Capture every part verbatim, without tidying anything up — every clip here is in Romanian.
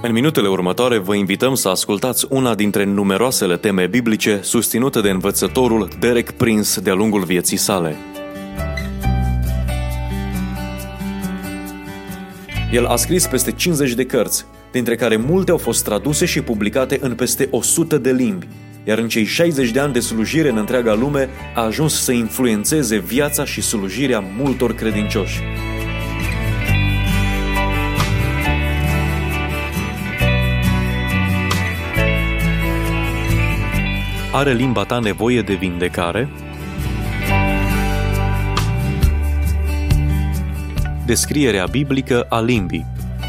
În minutele următoare vă invităm să ascultați una dintre numeroasele teme biblice susținute de învățătorul Derek Prince de-a lungul vieții sale. El a scris peste cincizeci de cărți, dintre care multe au fost traduse și publicate în peste o sută de limbi, iar în cei șaizeci de ani de slujire în întreaga lume a ajuns să influențeze viața și slujirea multor credincioși. Are limba ta nevoie de vindecare? Descrierea biblică a limbii.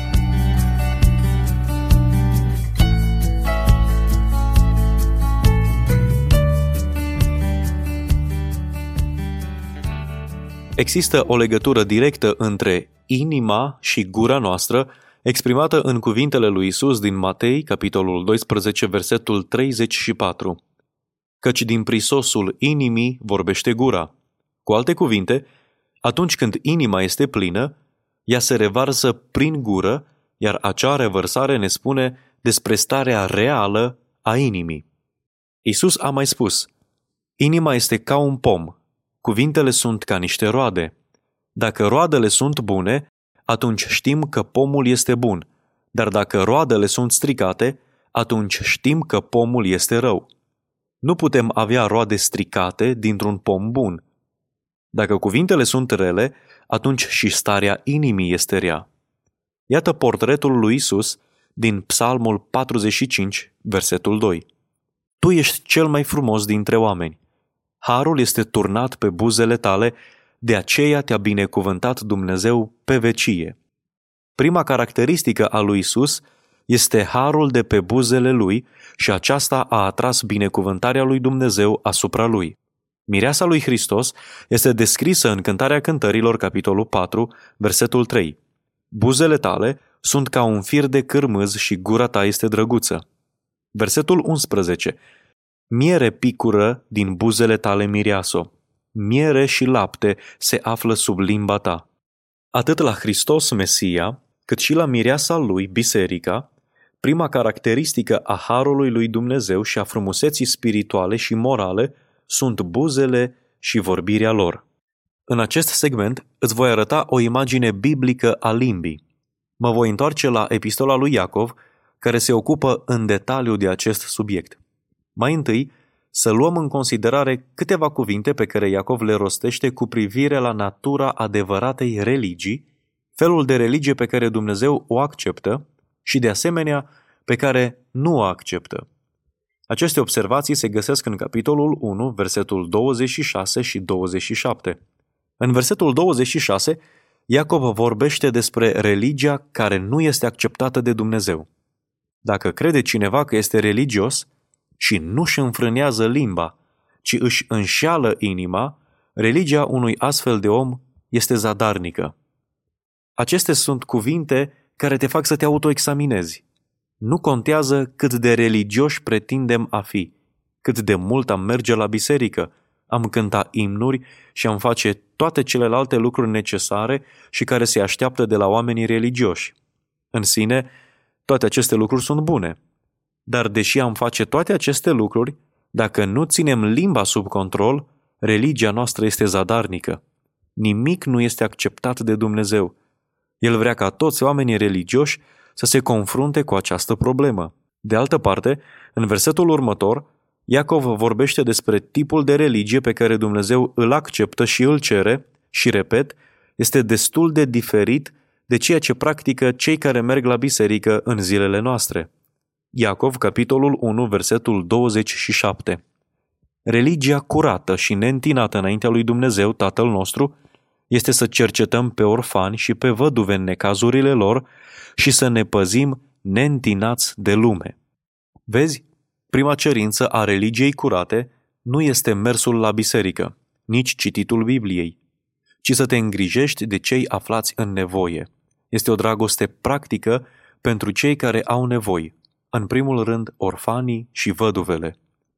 Există o legătură directă între inima și gura noastră, exprimată în cuvintele lui Iisus din Matei, capitolul doisprezece, versetul treizeci și patru. Căci din prisosul inimii vorbește gura. Cu alte cuvinte, atunci când inima este plină, ea se revarsă prin gură, iar acea revărsare ne spune despre starea reală a inimii. Iisus a mai spus: inima este ca un pom, cuvintele sunt ca niște roade. Dacă roadele sunt bune, atunci știm că pomul este bun, dar dacă roadele sunt stricate, atunci știm că pomul este rău. Nu putem avea roade stricate dintr-un pom bun. Dacă cuvintele sunt rele, atunci și starea inimii este rea. Iată portretul lui Iisus din Psalmul patruzeci și cinci, versetul doi. Tu ești cel mai frumos dintre oameni. Harul este turnat pe buzele tale, de aceea te-a binecuvântat Dumnezeu pe vecie. Prima caracteristică a lui Iisus este harul de pe buzele lui și aceasta a atras binecuvântarea lui Dumnezeu asupra lui. Mireasa lui Hristos este descrisă în Cântarea Cântărilor, capitolul patru, versetul trei. Buzele tale sunt ca un fir de cârmâz și gura ta este drăguță. Versetul unsprezece. Miere picură din buzele tale, mireaso. Miere și lapte se află sub limba ta. Atât la Hristos Mesia, cât și la mireasa lui, biserica, prima caracteristică a harului lui Dumnezeu și a frumuseții spirituale și morale sunt buzele și vorbirea lor. În acest segment îți voi arăta o imagine biblică a limbii. Mă voi întoarce la epistola lui Iacov, care se ocupă în detaliu de acest subiect. Mai întâi, să luăm în considerare câteva cuvinte pe care Iacov le rostește cu privire la natura adevăratei religii, felul de religie pe care Dumnezeu o acceptă și, de asemenea, pe care nu o acceptă. Aceste observații se găsesc în capitolul unu, versetul douăzeci și șase și douăzeci și șapte. În versetul douăzeci și șase, Iacov vorbește despre religia care nu este acceptată de Dumnezeu. Dacă crede cineva că este religios și nu-și înfrânează limba, ci își înșeală inima, religia unui astfel de om este zadarnică. Acestea sunt cuvinte care te fac să te autoexaminezi. Nu contează cât de religioși pretindem a fi, cât de mult am merge la biserică, am cânta imnuri și am face toate celelalte lucruri necesare și care se așteaptă de la oamenii religioși. În sine, toate aceste lucruri sunt bune. Dar deși am face toate aceste lucruri, dacă nu ținem limba sub control, religia noastră este zadarnică. Nimic nu este acceptat de Dumnezeu. El vrea ca toți oamenii religioși să se confrunte cu această problemă. De altă parte, în versetul următor, Iacov vorbește despre tipul de religie pe care Dumnezeu îl acceptă și îl cere și, repet, este destul de diferit de ceea ce practică cei care merg la biserică în zilele noastre. Iacov, capitolul unu, versetul douăzeci și șapte. Religia curată și neîntinată înaintea lui Dumnezeu, Tatăl nostru, este să cercetăm pe orfani și pe văduve în necazurile lor și să ne păzim neîntinați de lume. Vezi, prima cerință a religiei curate nu este mersul la biserică, nici cititul Bibliei, ci să te îngrijești de cei aflați în nevoie. Este o dragoste practică pentru cei care au nevoi, în primul rând orfanii și văduvele.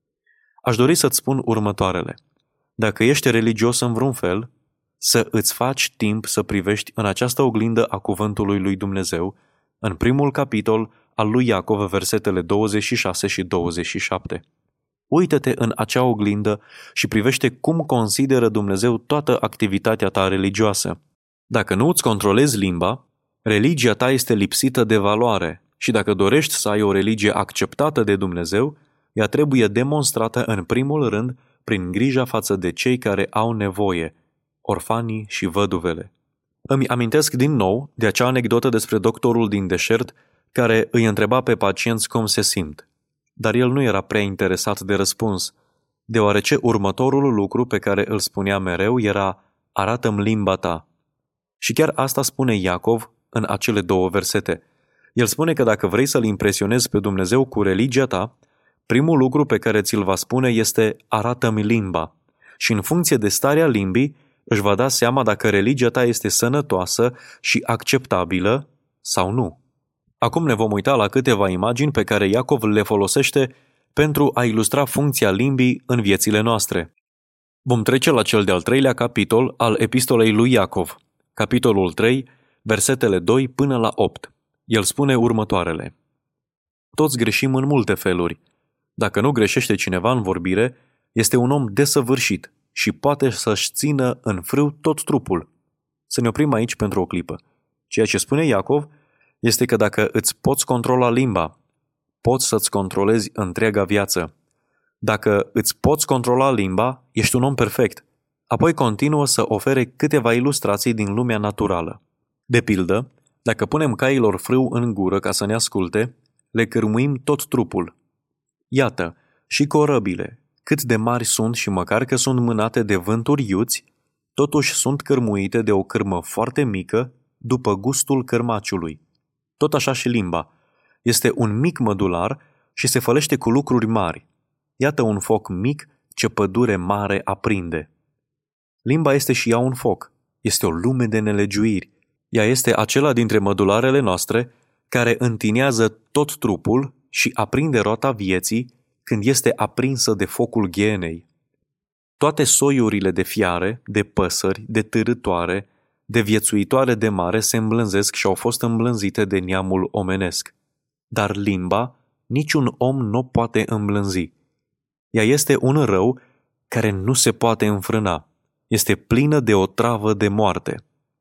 Aș dori să-ți spun următoarele. Dacă ești religios în vreun fel, să îți faci timp să privești în această oglindă a cuvântului lui Dumnezeu în primul capitol al lui Iacov, versetele douăzeci și șase și douăzeci și șapte. Uită-te în acea oglindă și privește cum consideră Dumnezeu toată activitatea ta religioasă. Dacă nu îți controlezi limba, religia ta este lipsită de valoare și dacă dorești să ai o religie acceptată de Dumnezeu, ea trebuie demonstrată în primul rând prin grija față de cei care au nevoie, orfanii și văduvele. Îmi amintesc din nou de acea anecdotă despre doctorul din deșert care îi întreba pe pacienți cum se simt. Dar el nu era prea interesat de răspuns, deoarece următorul lucru pe care îl spunea mereu era: arată-mi limba ta. Și chiar asta spune Iacov în acele două versete. El spune că dacă vrei să-L impresionezi pe Dumnezeu cu religia ta, primul lucru pe care ți-l va spune este: arată-mi limba. Și în funcție de starea limbii, își va da seama dacă religia ta este sănătoasă și acceptabilă sau nu. Acum ne vom uita la câteva imagini pe care Iacov le folosește pentru a ilustra funcția limbii în viețile noastre. Vom trece la cel de-al treilea capitol al epistolei lui Iacov, capitolul trei, versetele doi până la opt. El spune următoarele: toți greșim în multe feluri. Dacă nu greșește cineva în vorbire, este un om desăvârșit și poate să-și țină în frâu tot trupul. Să ne oprim aici pentru o clipă. Ceea ce spune Iacov este că dacă îți poți controla limba, poți să-ți controlezi întreaga viață. Dacă îți poți controla limba, ești un om perfect. Apoi continuă să ofere câteva ilustrații din lumea naturală. De pildă, dacă punem cailor frâu în gură ca să ne asculte, le cârmuim tot trupul. Iată, și corăbile, cât de mari sunt și măcar că sunt mânate de vânturi iuți, totuși sunt cârmuite de o cârmă foarte mică, după gustul cărmaciului. Tot așa și limba. Este un mic mădular și se fălește cu lucruri mari. Iată un foc mic ce pădure mare aprinde. Limba este și ea un foc. Este o lume de nelegiuiri. Ea este acela dintre mădularele noastre care întinează tot trupul și aprinde roata vieții când este aprinsă de focul ghienei. Toate soiurile de fiare, de păsări, de târâtoare, de viețuitoare de mare se îmblânzesc și au fost îmblânzite de neamul omenesc. Dar limba niciun om nu poate îmblânzi. Ea este un rău care nu se poate înfrâna. Este plină de o travă de moarte.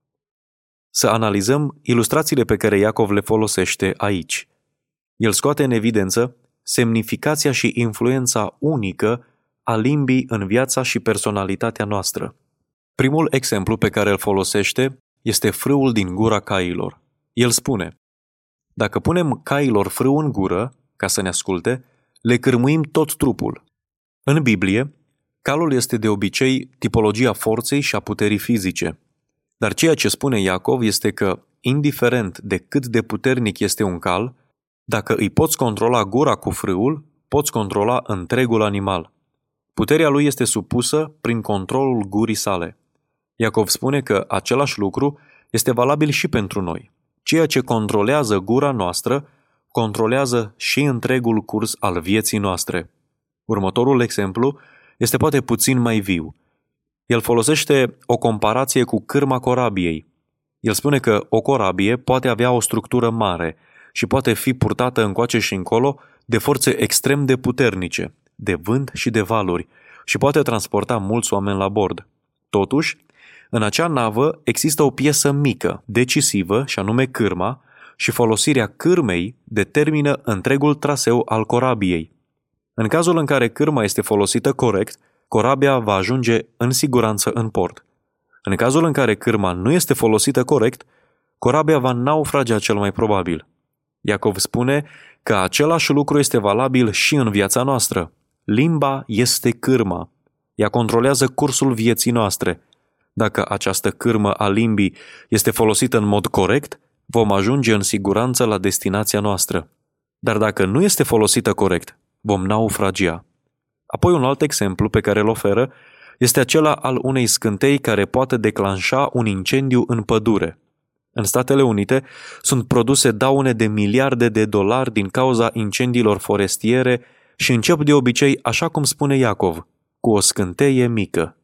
Să analizăm ilustrațiile pe care Iacov le folosește aici. El scoate în evidență semnificația și influența unică a limbii în viața și personalitatea noastră. Primul exemplu pe care îl folosește este frâul din gura cailor. El spune: dacă punem cailor frâu în gură, ca să ne asculte, le cârmuim tot trupul. În Biblie, calul este de obicei tipologia forței și a puterii fizice. Dar ceea ce spune Iacov este că, indiferent de cât de puternic este un cal, dacă îi poți controla gura cu frâul, poți controla întregul animal. Puterea lui este supusă prin controlul gurii sale. Iacov spune că același lucru este valabil și pentru noi. Ceea ce controlează gura noastră, controlează și întregul curs al vieții noastre. Următorul exemplu este poate puțin mai viu. El folosește o comparație cu cârma corabiei. El spune că o corabie poate avea o structură mare și poate fi purtată încoace și încolo de forțe extrem de puternice, de vânt și de valuri, și poate transporta mulți oameni la bord. Totuși, în acea navă există o piesă mică, decisivă, și anume cârma, și folosirea cârmei determină întregul traseu al corabiei. În cazul în care cârma este folosită corect, corabia va ajunge în siguranță în port. În cazul în care cârma nu este folosită corect, corabia va naufragia cel mai probabil. Iacov spune că același lucru este valabil și în viața noastră. Limba este cârma. Ea controlează cursul vieții noastre. Dacă această cârmă a limbii este folosită în mod corect, vom ajunge în siguranță la destinația noastră. Dar dacă nu este folosită corect, vom naufragia. Apoi un alt exemplu pe care îl oferă este acela al unei scântei care poate declanșa un incendiu în pădure. În Statele Unite sunt produse daune de miliarde de dolari din cauza incendiilor forestiere și încep de obicei, așa cum spune Iacov, cu o scânteie mică.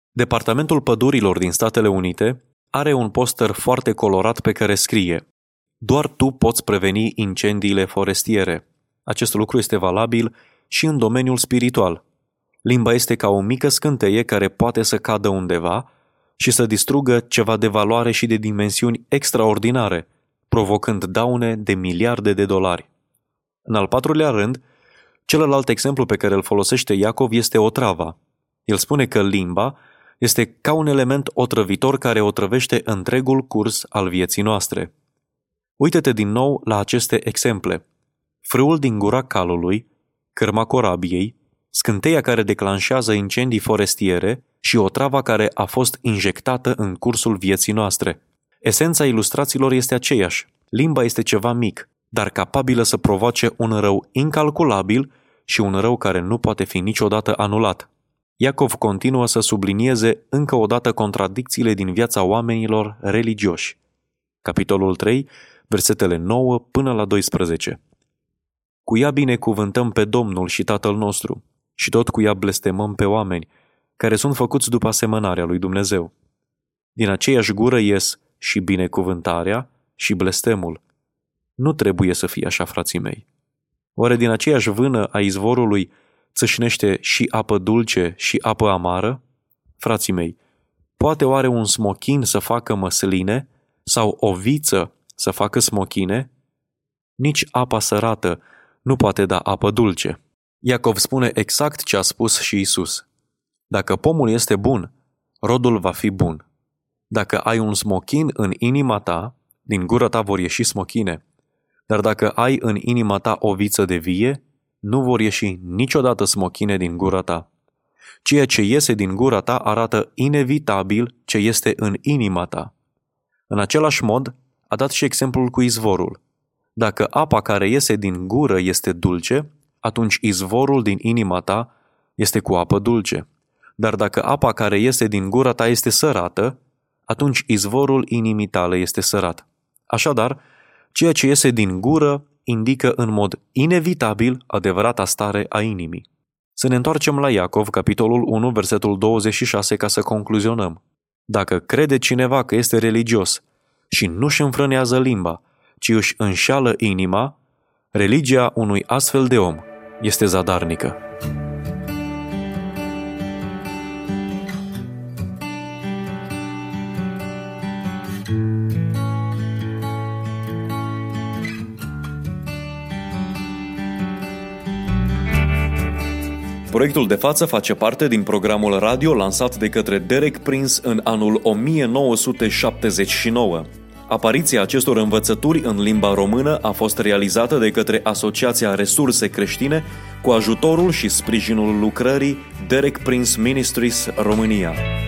Departamentul Pădurilor din Statele Unite are un poster foarte colorat pe care scrie: Doar tu poți preveni incendiile forestiere. Acest lucru este valabil și în domeniul spiritual. Limba este ca o mică scânteie care poate să cadă undeva și să distrugă ceva de valoare și de dimensiuni extraordinare, provocând daune de miliarde de dolari. În al patrulea rând, celălalt exemplu pe care îl folosește Iacov este otrava. El spune că limba este ca un element otrăvitor care otrăvește întregul curs al vieții noastre. Uită-te din nou la aceste exemple. Frâul din gura calului, cârma corabiei, scânteia care declanșează incendii forestiere și otrava care a fost injectată în cursul vieții noastre. Esența ilustrațiilor este aceeași. Limba este ceva mic, dar capabilă să provoace un rău incalculabil și un rău care nu poate fi niciodată anulat. Iacov continuă să sublinieze încă o dată contradicțiile din viața oamenilor religioși. Capitolul trei, versetele nouă până la doisprezece. Cu ea binecuvântăm pe Domnul și Tatăl nostru și tot cu ea blestemăm pe oameni, care sunt făcuți după asemănarea lui Dumnezeu. Din aceeași gură ies și binecuvântarea și blestemul. Nu trebuie să fie așa, frații mei. Oare din aceeași vână a izvorului țâșnește și apă dulce și apă amară? Frații mei, poate oare un smochin să facă măsline sau o viță să facă smochine? Nici apa sărată nu poate da apă dulce. Iacov spune exact ce a spus și Iisus. Dacă pomul este bun, rodul va fi bun. Dacă ai un smochin în inima ta, din gura ta vor ieși smochine. Dar dacă ai în inima ta o viță de vie, nu vor ieși niciodată smochine din gura ta. Ceea ce iese din gura ta arată inevitabil ce este în inima ta. În același mod, a dat și exemplul cu izvorul. Dacă apa care iese din gură este dulce, atunci izvorul din inima ta este cu apă dulce. Dar dacă apa care iese din gura ta este sărată, atunci izvorul inimii tale este sărat. Așadar, ceea ce iese din gură indică în mod inevitabil adevărata stare a inimii. Să ne întoarcem la Iacov, capitolul unu, versetul douăzeci și șase, ca să concluzionăm. Dacă crede cineva că este religios și nu-și înfrânează limba, ci își înșeală inima, religia unui astfel de om este zadarnică. Proiectul de față face parte din programul radio lansat de către Derek Prince în anul o mie nouă sute șaptezeci și nouă. Apariția acestor învățături în limba română a fost realizată de către Asociația Resurse Creștine cu ajutorul și sprijinul lucrării Derek Prince Ministries România.